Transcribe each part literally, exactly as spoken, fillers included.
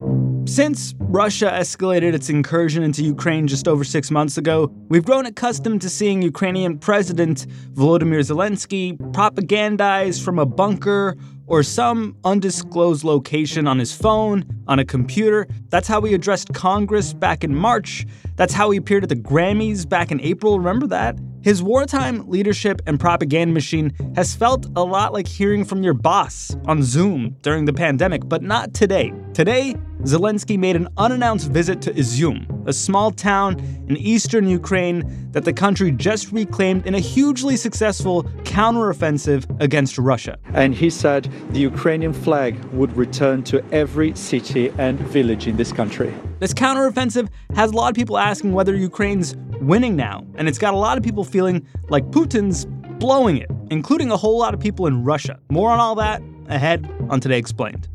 Since Russia escalated its incursion into Ukraine just over six months ago, we've grown accustomed to seeing Ukrainian President Volodymyr Zelensky propagandize from a bunker or some undisclosed location on his phone, on a computer. That's how he addressed Congress back in March. That's how he appeared at the Grammys back in April. Remember that? His wartime leadership and propaganda machine has felt a lot like hearing from your boss on Zoom during the pandemic, but not today. Today, Zelensky made an unannounced visit to Izyum, a small town in eastern Ukraine that the country just reclaimed in a hugely successful counteroffensive against Russia. And he said the Ukrainian flag would return to every city and village in this country. This counteroffensive has a lot of people asking whether Ukraine's winning now, and it's got a lot of people feeling like Putin's blowing it, including a whole lot of people in Russia. More on all that ahead on Today Explained.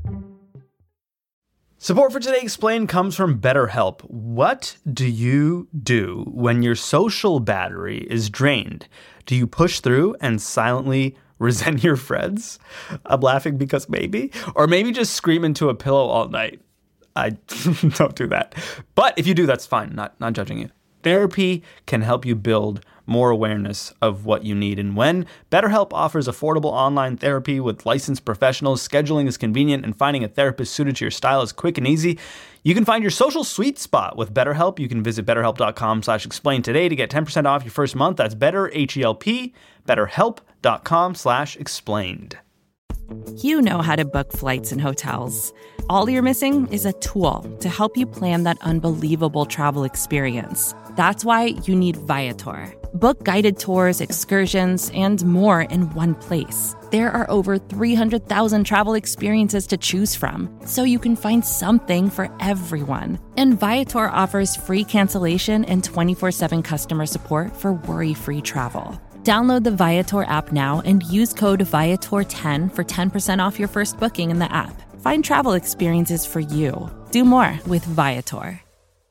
Support for Today Explained comes from BetterHelp. What do you do when your social battery is drained? Do you push through and silently resent your friends? I'm laughing because maybe. Or maybe just scream into a pillow all night. I don't do that. But if you do, that's fine. Not, not judging you. Therapy can help you build more awareness of what you need and when. BetterHelp offers affordable online therapy with licensed professionals. Scheduling is convenient, and finding a therapist suited to your style is quick and easy. You can find your social sweet spot with BetterHelp. You can visit betterhelp.com slash explain today to get ten percent off your first month. That's better, H E L P, betterhelp.com slash explained. You know how to book flights and hotels. All you're missing is a tool to help you plan that unbelievable travel experience. That's why you need Viator. Book guided tours, excursions, and more in one place. There are over three hundred thousand travel experiences to choose from, so you can find something for everyone. And Viator offers free cancellation and twenty-four seven customer support for worry-free travel. Download the Viator app now and use code Viator ten for ten percent off your first booking in the app. Find travel experiences for you. Do more with Viator.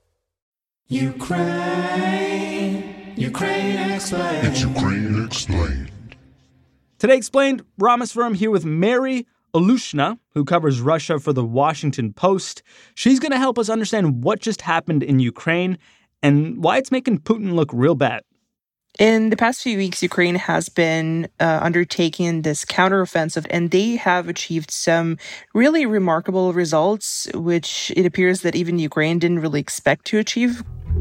Ukraine, Ukraine Explained. It's Ukraine Explained. Today Explained, Ramaswaram here with Mary Olushna, who covers Russia for the Washington Post. She's going to help us understand what just happened in Ukraine and why it's making Putin look real bad. In the past few weeks, Ukraine has been uh, undertaking this counteroffensive, and they have achieved some really remarkable results, which it appears that even Ukraine didn't really expect to achieve.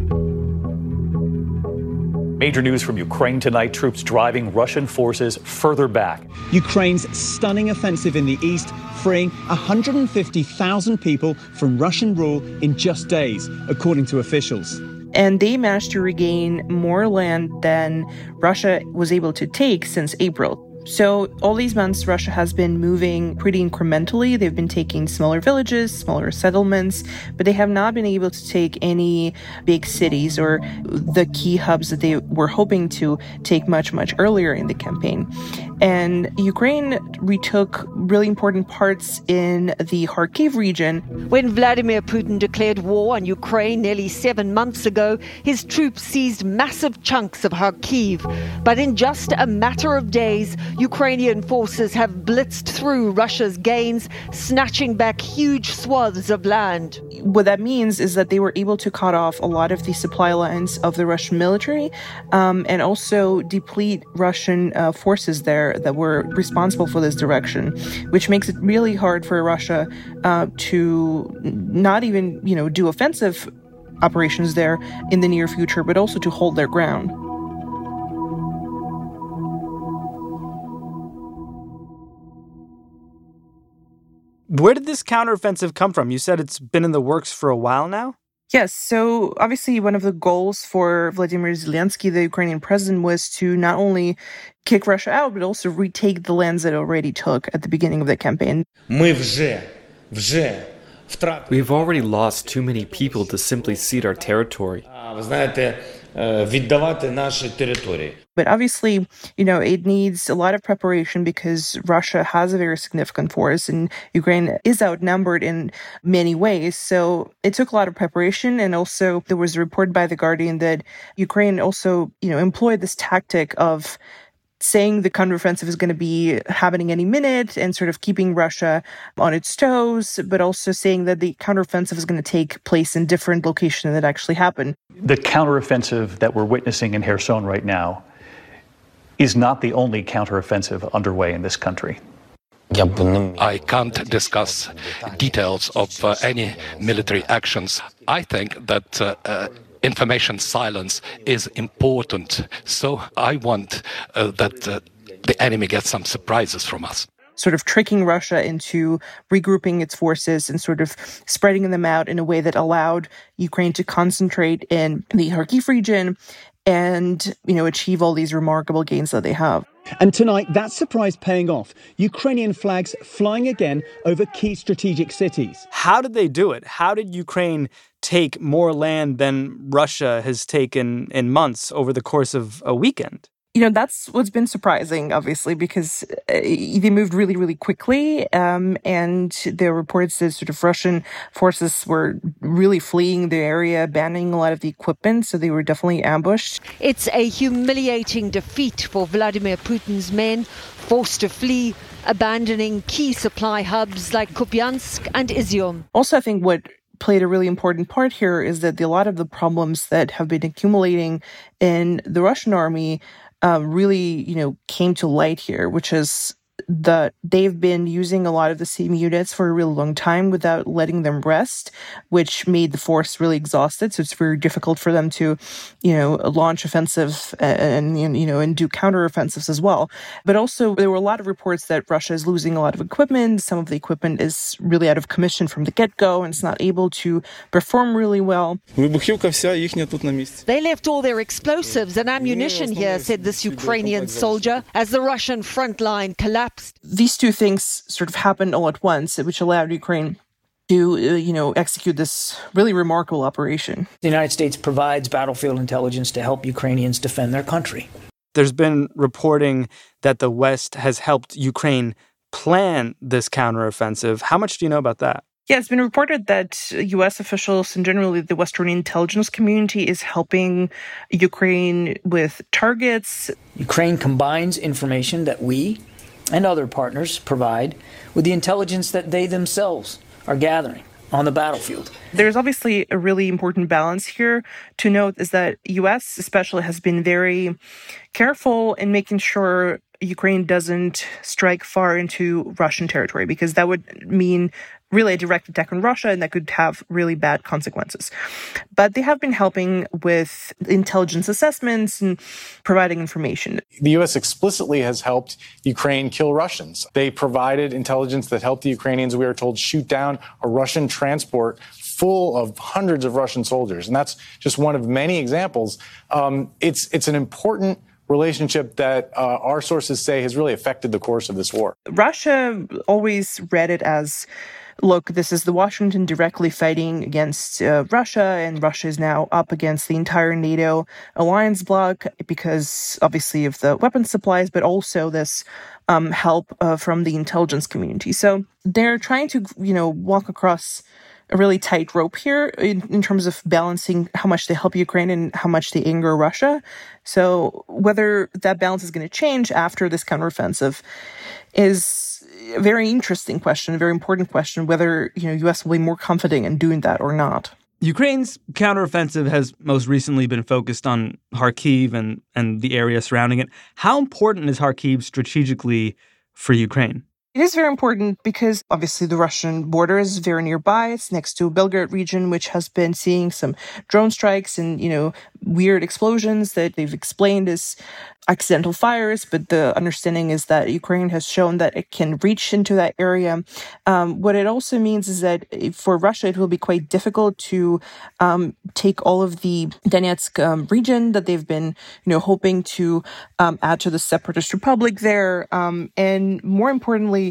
Major news from Ukraine tonight, troops driving Russian forces further back. Ukraine's stunning offensive in the east, freeing one hundred fifty thousand people from Russian rule in just days, according to officials. And they managed to regain more land than Russia was able to take since April. So all these months, Russia has been moving pretty incrementally. They've been taking smaller villages, smaller settlements, but they have not been able to take any big cities or the key hubs that they were hoping to take much, much earlier in the campaign. And Ukraine retook really important parts in the Kharkiv region. When Vladimir Putin declared war on Ukraine nearly seven months ago, his troops seized massive chunks of Kharkiv. But in just a matter of days, Ukrainian forces have blitzed through Russia's gains, snatching back huge swaths of land. What that means is that they were able to cut off a lot of the supply lines of the Russian military um, and also deplete Russian uh, forces there that were responsible for this direction, which makes it really hard for Russia uh, to not even, you know, do offensive operations there in the near future, but also to hold their ground. Where did this counteroffensive come from? You said it's been in the works for a while now? Yes, so obviously one of the goals for Vladimir Zelensky, the Ukrainian president, was to not only kick Russia out, but also retake the lands that it already took at the beginning of the campaign. We've already lost too many people to simply cede our territory. But obviously, you know, it needs a lot of preparation because Russia has a very significant force and Ukraine is outnumbered in many ways. So it took a lot of preparation. And also there was a report by The Guardian that Ukraine also, you know, employed this tactic of saying the counteroffensive is going to be happening any minute and sort of keeping Russia on its toes, but also saying that the counteroffensive is going to take place in different locations that actually happen. The counteroffensive that we're witnessing in Kherson right now is not the only counteroffensive underway in this country. I can't discuss details of uh, any military actions. I think that uh, uh, information silence is important. So I want uh, that uh, the enemy gets some surprises from us. Sort of tricking Russia into regrouping its forces and sort of spreading them out in a way that allowed Ukraine to concentrate in the Kharkiv region and, you know, achieve all these remarkable gains that they have. And tonight, that surprise paying off. Ukrainian flags flying again over key strategic cities. How did they do it? How did Ukraine take more land than Russia has taken in months over the course of a weekend? You know, that's what's been surprising, obviously, because uh, they moved really, really quickly. Um, and there are reports that sort of Russian forces were really fleeing the area, abandoning a lot of the equipment. So they were definitely ambushed. It's a humiliating defeat for Vladimir Putin's men, forced to flee, abandoning key supply hubs like Kupiansk and Izium. Also, I think what played a really important part here is that the, a lot of the problems that have been accumulating in the Russian army Um, really, you know, came to light here, which is that they've been using a lot of the same units for a really long time without letting them rest, which made the force really exhausted. So it's very difficult for them to, you know, launch offensive and, and you know, and do counteroffensives as well. But also there were a lot of reports that Russia is losing a lot of equipment. Some of the equipment is really out of commission from the get-go and it's not able to perform really well. They left all their explosives and ammunition here, said this Ukrainian soldier, as the Russian front line collapsed. These two things sort of happened all at once, which allowed Ukraine to, uh, you know, execute this really remarkable operation. The United States provides battlefield intelligence to help Ukrainians defend their country. There's been reporting that the West has helped Ukraine plan this counteroffensive. How much do you know about that? Yeah, it's been reported that U S officials and generally the Western intelligence community is helping Ukraine with targets. Ukraine combines information that we and other partners provide with the intelligence that they themselves are gathering on the battlefield. There's obviously a really important balance here to note is that U S especially has been very careful in making sure Ukraine doesn't strike far into Russian territory, because that would mean really a direct attack on Russia, and that could have really bad consequences. But they have been helping with intelligence assessments and providing information. The U S explicitly has helped Ukraine kill Russians. They provided intelligence that helped the Ukrainians, we are told, shoot down a Russian transport full of hundreds of Russian soldiers. And that's just one of many examples. Um, it's, it's an important relationship that uh, our sources say has really affected the course of this war. Russia always read it as, look, this is the Washington directly fighting against uh, Russia, and Russia is now up against the entire NATO alliance bloc because, obviously, of the weapons supplies, but also this um, help uh, from the intelligence community. So they're trying to, you know, walk across a really tight rope here in, in terms of balancing how much they help Ukraine and how much they anger Russia. So whether that balance is going to change after this counteroffensive is a very interesting question, a very important question, whether, you know, U S will be more confident in doing that or not. Ukraine's counteroffensive has most recently been focused on Kharkiv and, and the area surrounding it. How important is Kharkiv strategically for Ukraine? It is very important because obviously the Russian border is very nearby. It's next to Belgorod region, which has been seeing some drone strikes and, you know, weird explosions that they've explained as accidental fires. But the understanding is that Ukraine has shown that it can reach into that area. Um, what it also means is that for Russia, it will be quite difficult to um, take all of the Donetsk um, region that they've been, you know, hoping to um, add to the separatist republic there. Um, and more importantly,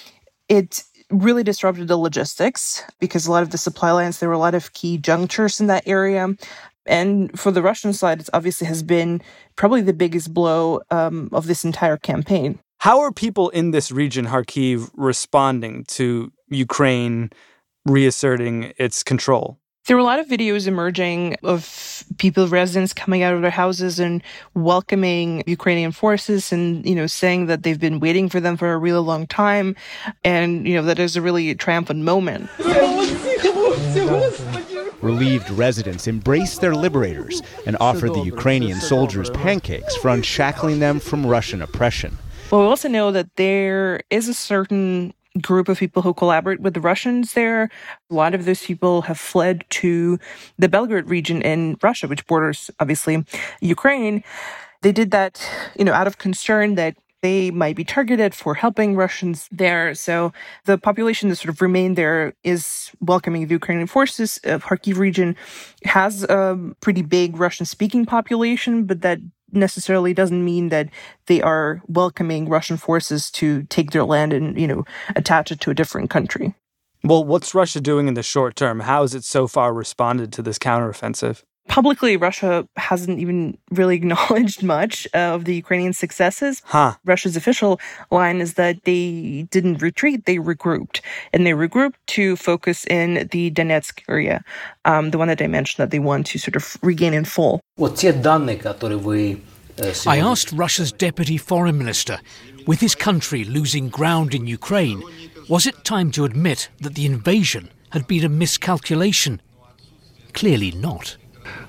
it really disrupted the logistics because a lot of the supply lines, there were a lot of key junctures in that area. And for the Russian side, it obviously has been probably the biggest blow um, of this entire campaign. How are people in this region, Kharkiv, responding to Ukraine reasserting its control? There were a lot of videos emerging of people, residents coming out of their houses and welcoming Ukrainian forces and, you know, saying that they've been waiting for them for a really long time. And, you know, that is a really triumphant moment. Relieved residents embraced their liberators and offered the Ukrainian soldiers pancakes for unshackling them from Russian oppression. Well, we also know that there is a certain group of people who collaborate with the Russians there. A lot of those people have fled to the Belgorod region in Russia, which borders, obviously, Ukraine. They did that, you know, out of concern that they might be targeted for helping Russians there. So the population that sort of remained there is welcoming the Ukrainian forces. Uh, Kharkiv region has a pretty big Russian-speaking population, but that necessarily doesn't mean that they are welcoming Russian forces to take their land and, you know, attach it to a different country. Well, what's Russia doing in the short term? How has it so far responded to this counteroffensive? Publicly, Russia hasn't even really acknowledged much of the Ukrainian successes. Huh. Russia's official line is that they didn't retreat, they regrouped. And they regrouped to focus in the Donetsk area, um, the one that I mentioned that they want to sort of regain in full. I asked Russia's deputy foreign minister, with his country losing ground in Ukraine, was it time to admit that the invasion had been a miscalculation? Clearly not.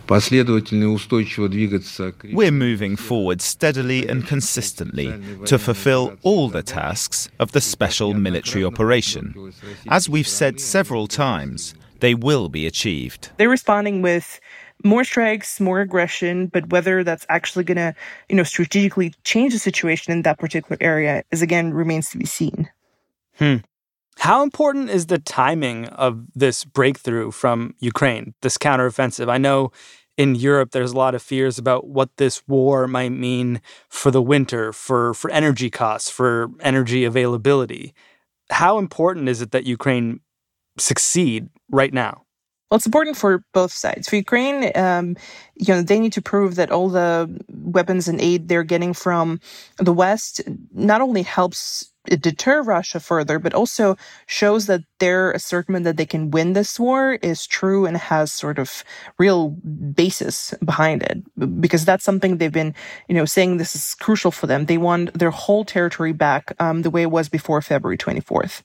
We're moving forward steadily and consistently to fulfill all the tasks of the special military operation. As we've said several times, they will be achieved. They're responding with more strikes, more aggression, but whether that's actually going to, you know, strategically change the situation in that particular area is, again, remains to be seen. Hmm. How important is the timing of this breakthrough from Ukraine, this counteroffensive? I know in Europe there's a lot of fears about what this war might mean for the winter, for, for energy costs, for energy availability. How important is it that Ukraine succeed right now? Well, it's important for both sides. For Ukraine, um, you know, they need to prove that all the weapons and aid they're getting from the West not only helps deter Russia further, but also shows that their assertion that they can win this war is true and has sort of real basis behind it. Because that's something they've been, you know, saying this is crucial for them. They want their whole territory back um, the way it was before February twenty-fourth.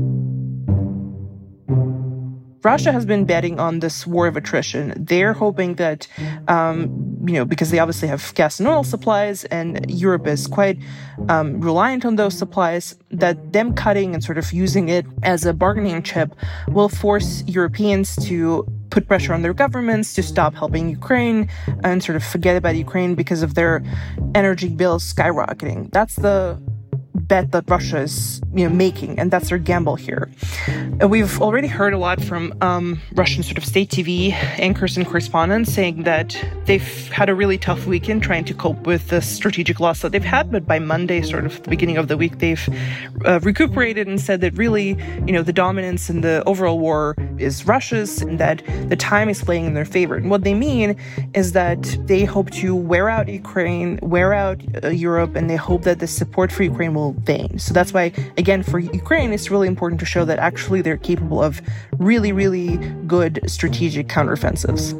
Russia has been betting on this war of attrition. They're hoping that, um, you know, because they obviously have gas and oil supplies and Europe is quite um, reliant on those supplies, that them cutting and sort of using it as a bargaining chip will force Europeans to put pressure on their governments to stop helping Ukraine and sort of forget about Ukraine because of their energy bills skyrocketing. That's the bet that Russia is, you know, making, and that's their gamble here. And we've already heard a lot from um, Russian sort of state T V anchors and correspondents saying that they've had a really tough weekend trying to cope with the strategic loss that they've had, but by Monday, sort of the beginning of the week, they've uh, recuperated and said that really, you know, the dominance in the overall war is Russia's and that the time is playing in their favor. And what they mean is that they hope to wear out Ukraine, wear out uh, Europe, and they hope that the support for Ukraine will wane. So that's why, again, for Ukraine, it's really important to show that actually they're capable of really, really good strategic counteroffensives.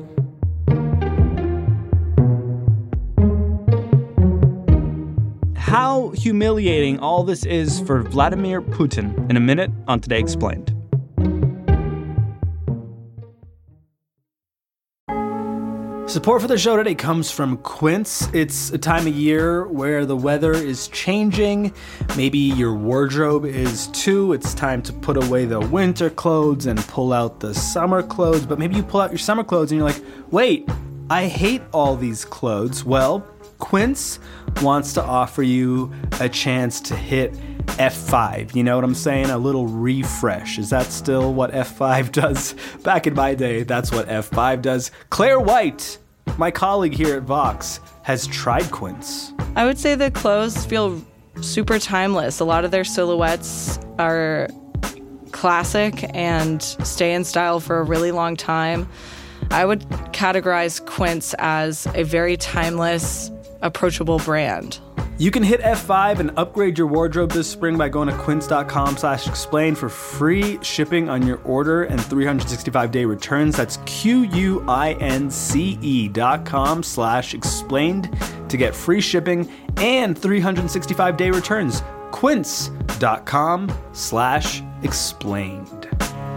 How humiliating all this is for Vladimir Putin in a minute on Today Explained. Support for the show today comes from Quince. It's a time of year where the weather is changing. Maybe your wardrobe is too. It's time to put away the winter clothes and pull out the summer clothes. But maybe you pull out your summer clothes and you're like, wait, I hate all these clothes. Well, Quince wants to offer you a chance to hit F five. You know what I'm saying? A little refresh. Is that still what F five does? Back in my day, that's what F five does. Claire White, my colleague here at Vox, has tried Quince. I would say the clothes feel super timeless. A lot of their silhouettes are classic and stay in style for a really long time. I would categorize Quince as a very timeless, approachable brand. You can hit F five and upgrade your wardrobe this spring by going to quince.com slash explain for free shipping on your order and three hundred sixty-five day returns. That's Q-U-I-N-C-E dot com slash explained to get free shipping and three hundred sixty-five day returns. Quince.com slash explained.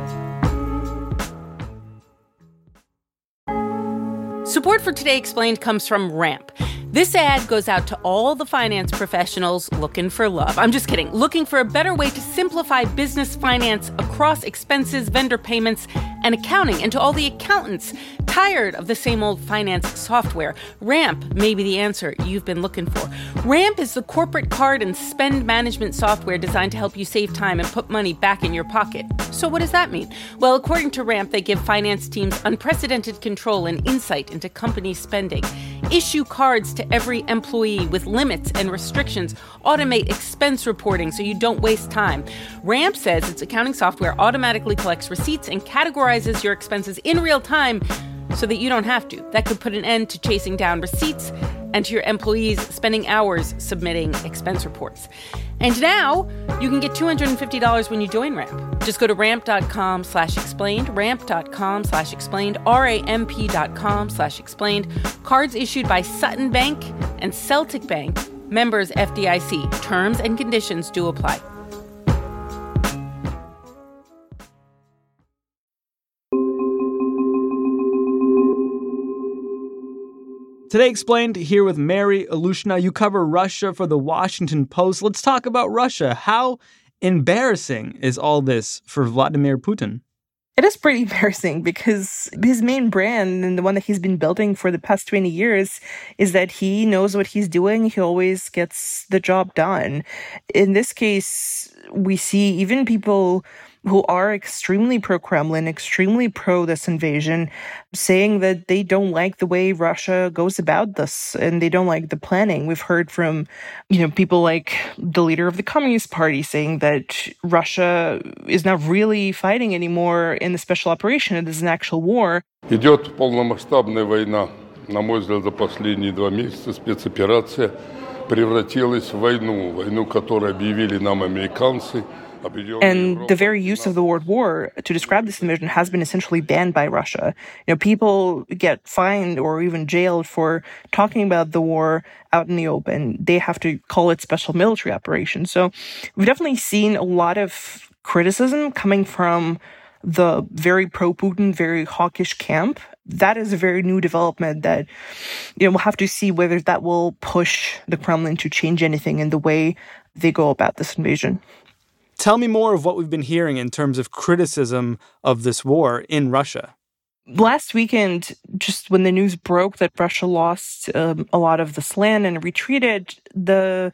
Support for Today Explained comes from Ramp. This ad goes out to all the finance professionals looking for love. I'm just kidding. Looking for a better way to simplify business finance across expenses, vendor payments, and accounting. And to all the accountants tired of the same old finance software, Ramp may be the answer you've been looking for. Ramp is the corporate card and spend management software designed to help you save time and put money back in your pocket. So what does that mean? Well, according to Ramp, they give finance teams unprecedented control and insight into company spending, issue cards to every employee with limits and restrictions, automate expense reporting so you don't waste time. Ramp says its accounting software automatically collects receipts and categorizes your expenses in real time so that you don't have to. That could put an end to chasing down receipts and to your employees spending hours submitting expense reports. And now you can get two hundred fifty dollars when you join Ramp. Just go to ramp.com slash explained, ramp.com slash explained, R-A-M-P.com slash explained. Cards issued by Sutton Bank and Celtic Bank, members F D I C. Terms and conditions do apply. Today Explained, here with Mary Alushina. You cover Russia for the Washington Post. Let's talk about Russia. How embarrassing is all this for Vladimir Putin? It is pretty embarrassing because his main brand and the one that he's been building for the past twenty years is that he knows what he's doing. He always gets the job done. In this case, we see even people who are extremely pro-Kremlin, extremely pro this invasion, saying that they don't like the way Russia goes about this and they don't like the planning. We've heard from, you know, people like the leader of the Communist Party saying that Russia is not really fighting anymore in the special operation. It is an actual war. Идет полномасштабная война. На мой взгляд, за последние два месяца спецоперация превратилась в войну, войну, которую объявили нам американцы. And the very use of the word war to describe this invasion has been essentially banned by Russia. You know, people get fined or even jailed for talking about the war out in the open. They have to call it special military operation. So we've definitely seen a lot of criticism coming from the very pro-Putin, very hawkish camp. That is a very new development that, you know, we'll have to see whether that will push the Kremlin to change anything in the way they go about this invasion. Tell me more of what we've been hearing in terms of criticism of this war in Russia. Last weekend, just when the news broke that Russia lost um, a lot of this land and retreated, the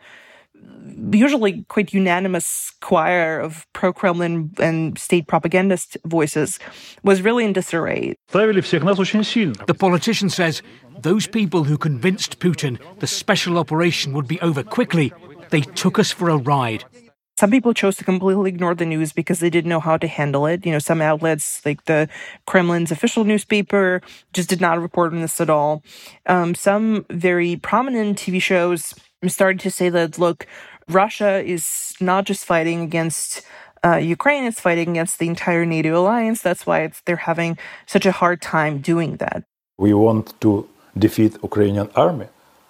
usually quite unanimous choir of pro-Kremlin and state propagandist voices was really in disarray. The politician says those people who convinced Putin the special operation would be over quickly, they took us for a ride. Some people chose to completely ignore the news because they didn't know how to handle it. You know, some outlets, like the Kremlin's official newspaper, just did not report on this at all. Um, some very prominent T V shows started to say that, look, Russia is not just fighting against uh, Ukraine, it's fighting against the entire NATO alliance. That's why it's, they're having such a hard time doing that. We want to defeat Ukrainian army.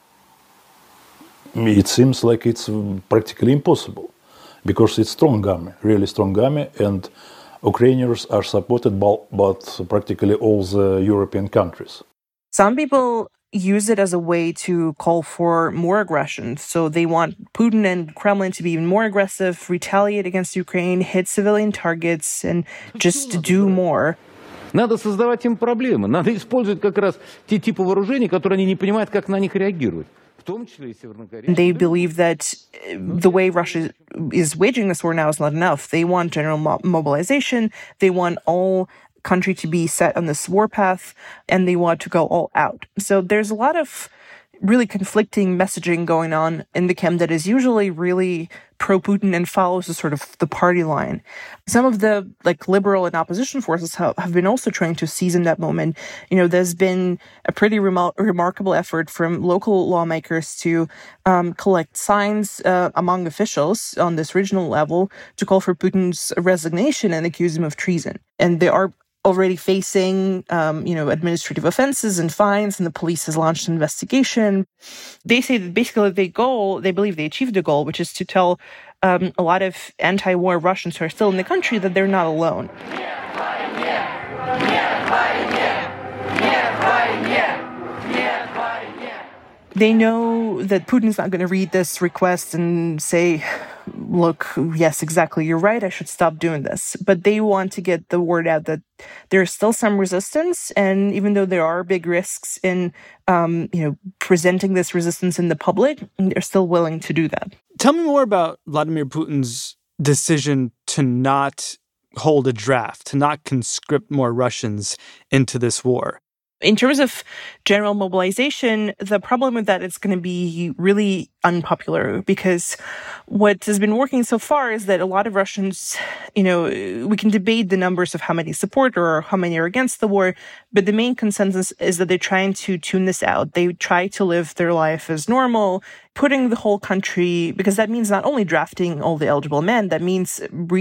It seems like it's practically impossible. Because it's strong army, really strong army, and Ukrainians are supported by, by practically all the European countries. Some people use it as a way to call for more aggression. So they want Putin and Kremlin to be even more aggressive, retaliate against Ukraine, hit civilian targets, and just do more. Надо создавать им проблемы. Надо использовать как раз те типы вооружений, которые они не понимают, как на них реагировать. They believe that the way Russia is waging this war now is not enough. They want general mo- mobilization. They want all country to be set on this war path, and they want to go all out. So there's a lot of really conflicting messaging going on in the camp that is usually really pro-Putin and follows the sort of the party line. Some of the like liberal and opposition forces have, have been also trying to seize in that moment. You know, there's been a pretty remar- remarkable effort from local lawmakers to um, collect signs uh, among officials on this regional level to call for Putin's resignation and accuse him of treason. And they are already facing, um, you know, administrative offenses and fines, and the police has launched an investigation. They say that basically the goal, they believe they achieved the goal, which is to tell um, a lot of anti-war Russians who are still in the country that they're not alone. They know that Putin's not going to read this request and say, look, yes, exactly, you're right, I should stop doing this. But they want to get the word out that there's still some resistance, and even though there are big risks in, um, you know, presenting this resistance in the public, they're still willing to do that. Tell me more about Vladimir Putin's decision to not hold a draft, to not conscript more Russians into this war. In terms of general mobilization, the problem with that is going to be really unpopular, because what has been working so far is that a lot of Russians, you know, we can debate the numbers of how many support or how many are against the war, but the main consensus is that they're trying to tune this out. They try to live their life as normal, putting the whole country, because that means not only drafting all the eligible men, that means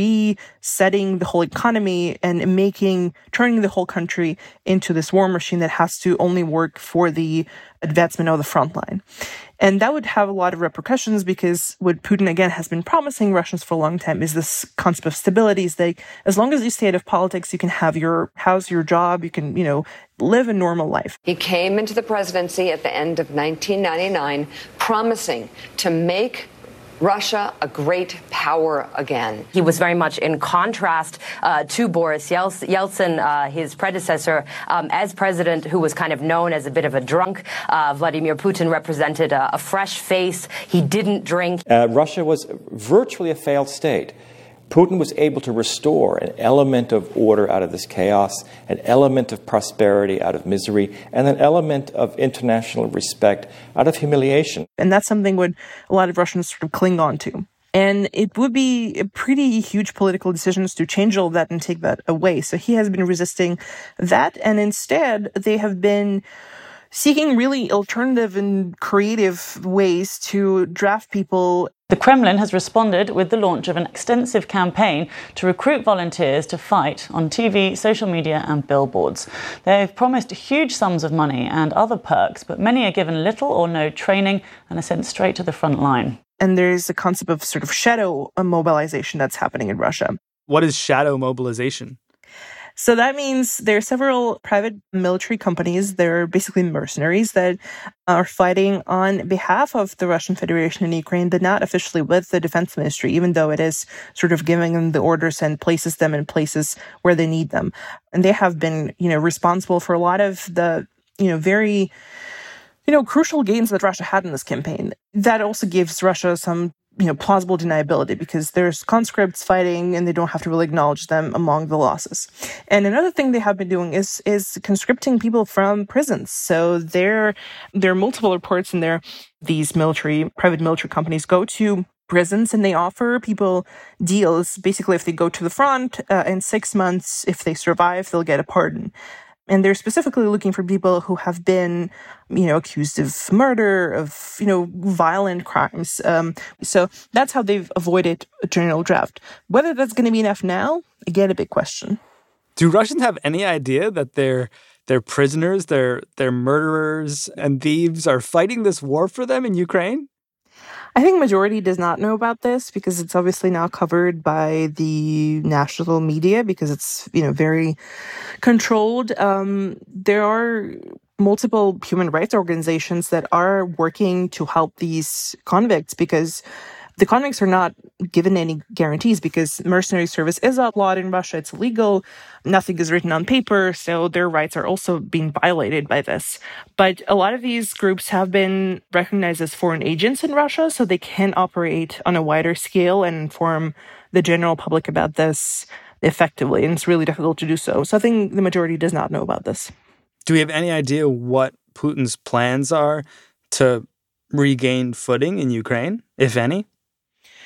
resetting the whole economy and making, turning the whole country into this war machine that has to only work for the advancement of the front line. And that would have a lot of repercussions, because what Putin, again, has been promising Russians for a long time is this concept of stability. Is that as long as you stay out of politics, you can have your house, your job, you can, you know, live a normal life. He came into the presidency at the end of nineteen ninety-nine, promising to make Russia a great power again. He was very much in contrast uh, to Boris Yeltsin, uh, his predecessor, um, as president, who was kind of known as a bit of a drunk. Uh, Vladimir Putin represented a, a fresh face. He didn't drink. Uh, Russia was virtually a failed state. Putin was able to restore an element of order out of this chaos, an element of prosperity out of misery, and an element of international respect out of humiliation. And that's something what a lot of Russians sort of cling on to. And it would be a pretty huge political decisions to change all that and take that away. So he has been resisting that. And instead, they have been seeking really alternative and creative ways to draft people. The Kremlin has responded with the launch of an extensive campaign to recruit volunteers to fight on T V, social media and billboards. They've promised huge sums of money and other perks, but many are given little or no training and are sent straight to the front line. And there's a concept of sort of shadow mobilization that's happening in Russia. What is shadow mobilization? So that means there are several private military companies, they're basically mercenaries that are fighting on behalf of the Russian Federation in Ukraine, but not officially with the defense ministry, even though it is sort of giving them the orders and places them in places where they need them. And they have been, you know, responsible for a lot of the, you know, very, you know, crucial gains that Russia had in this campaign. That also gives Russia some, you know, plausible deniability, because there's conscripts fighting and they don't have to really acknowledge them among the losses. And another thing they have been doing is is conscripting people from prisons. So there, there are multiple reports in there. These military, private military companies go to prisons and they offer people deals. Basically, if they go to the front uh, in six months, if they survive, they'll get a pardon. And they're specifically looking for people who have been, you know, accused of murder, of, you know, violent crimes. Um, so that's how they've avoided a general draft. Whether that's going to be enough now, again, a big question. Do Russians have any idea that their their prisoners, their their murderers and thieves are fighting this war for them in Ukraine? I think majority does not know about this, because it's obviously now covered by the national media, because it's, you know, very controlled. Um, there are multiple human rights organizations that are working to help these convicts, because the convicts are not given any guarantees, because mercenary service is outlawed in Russia. It's illegal. Nothing is written on paper. So their rights are also being violated by this. But a lot of these groups have been recognized as foreign agents in Russia, so they can operate on a wider scale and inform the general public about this effectively. And it's really difficult to do so. So I think the majority does not know about this. Do we have any idea what Putin's plans are to regain footing in Ukraine, if any?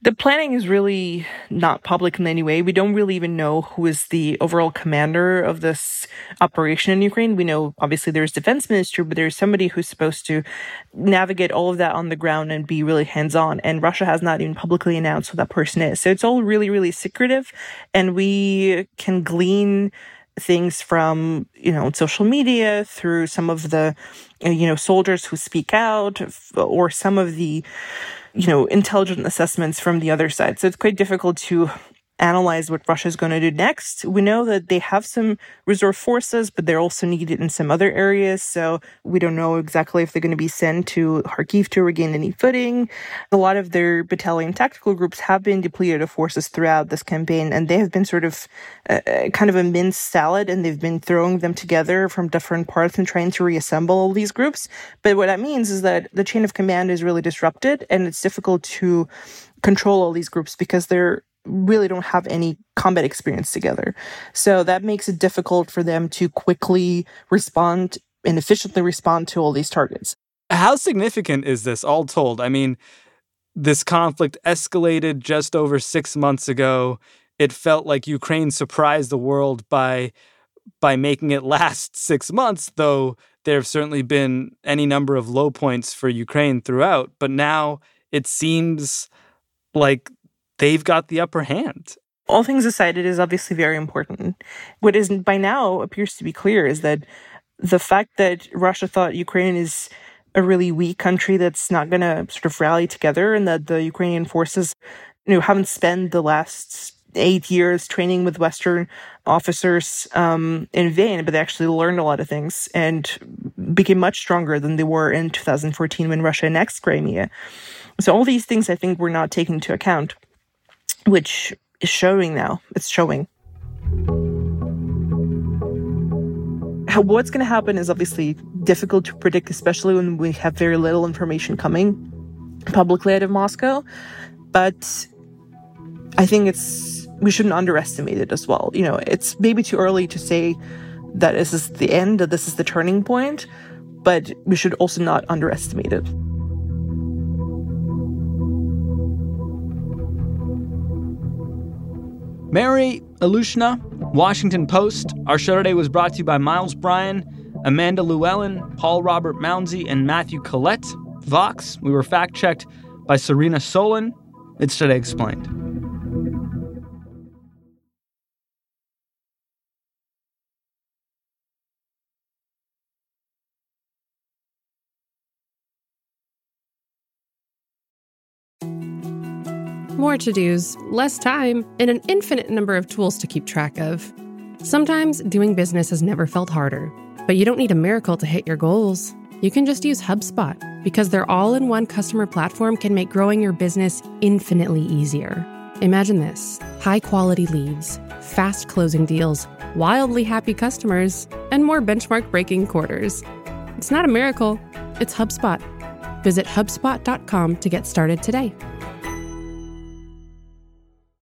The planning is really not public in any way. We don't really even know who is the overall commander of this operation in Ukraine. We know, obviously, there's defense minister, but there's somebody who's supposed to navigate all of that on the ground and be really hands-on. And Russia has not even publicly announced who that person is. So it's all really, really secretive. And we can glean things from, you know, social media through some of the, you know, soldiers who speak out, or some of the, you know, intelligent assessments from the other side. So it's quite difficult to analyze what Russia's going to do next. We know that they have some reserve forces, but they're also needed in some other areas. So we don't know exactly if they're going to be sent to Kharkiv to regain any footing. A lot of their battalion tactical groups have been depleted of forces throughout this campaign, and they have been sort of uh, kind of a minced salad, and they've been throwing them together from different parts and trying to reassemble all these groups. But what that means is that the chain of command is really disrupted, and it's difficult to control all these groups because they're really don't have any combat experience together. So that makes it difficult for them to quickly respond and efficiently respond to all these targets. How significant is this, all told? I mean, this conflict escalated just over six months ago. It felt like Ukraine surprised the world by by making it last six months, though there have certainly been any number of low points for Ukraine throughout. But now it seems like they've got the upper hand. All things aside, it is obviously very important. What is by now appears to be clear is that the fact that Russia thought Ukraine is a really weak country that's not going to sort of rally together, and that the Ukrainian forces, you know, haven't spent the last eight years training with Western officers um, in vain, but they actually learned a lot of things and became much stronger than they were in two thousand fourteen when Russia annexed Crimea. So all these things, I think, were not taken into account, which is showing now. It's showing. How, what's going to happen is obviously difficult to predict, especially when we have very little information coming publicly out of Moscow. But I think it's we shouldn't underestimate it as well. You know, it's maybe too early to say that this is the end, that this is the turning point, but we should also not underestimate it. Mary Alushna, Washington Post. Our show today was brought to you by Miles Bryan, Amanda Llewellyn, Paul Robert Mounsey, and Matthew Collette. Vox. We were fact-checked by Serena Solon. It's Today Explained. More to-dos, less time, and an infinite number of tools to keep track of. Sometimes doing business has never felt harder, but you don't need a miracle to hit your goals. You can just use HubSpot, because their all-in-one customer platform can make growing your business infinitely easier. Imagine this: high-quality leads, fast closing deals, wildly happy customers, and more benchmark-breaking quarters. It's not a miracle, it's HubSpot. Visit HubSpot dot com to get started today.